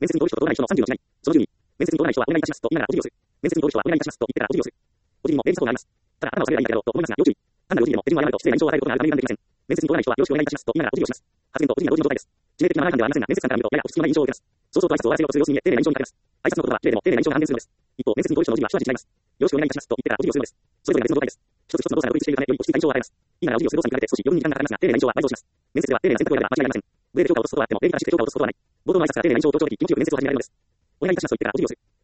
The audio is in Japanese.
面接に通る人と通らない人の30の違い。その10に、面接に通らない人はお願いいたしますと言いながらお辞儀をする。面接に通る人はお願いいたしますと言ってからお辞儀をする。お辞儀にも礼儀作法があります。ただ、頭を下げればいいんだろうと思いますが、要注意。単なるお辞儀でも手順を誤ると失礼な印象を与えることがあるため油断できません。面接に通らない人はよろしくお願いいたしますと言いながらお辞儀をします。発言とお辞儀が同時の状態です。致命的なマナー違反ではありませんが、面接官から見るとやや落ち着きのない印象を受けます。そうそうと挨拶を終わらせようとする様子に見え、丁寧な印象に欠けます。挨拶の言葉は綺麗でも丁寧な印象が半減するのです。一方、面接に通る人のお辞儀は一味違います。よろしくお願いいたしますと言ってからお辞儀をするのです。それぞれが別の状態です。一つ一つの動作が独立しているため、より落ち着いた印象を与えます。言いながらお辞儀をする動作に比べて少し余分に時間がかかりますが、丁寧な印象は倍増します。面接では丁寧な選択を選べば間違いありません。上で評価を落とすことはあっても、礼儀正しく評価を落とすことはない。冒頭の挨拶から丁寧な印象を強調的、気持ちよく面接を始められるのです。お願いいたしますと言ってからお辞儀をする。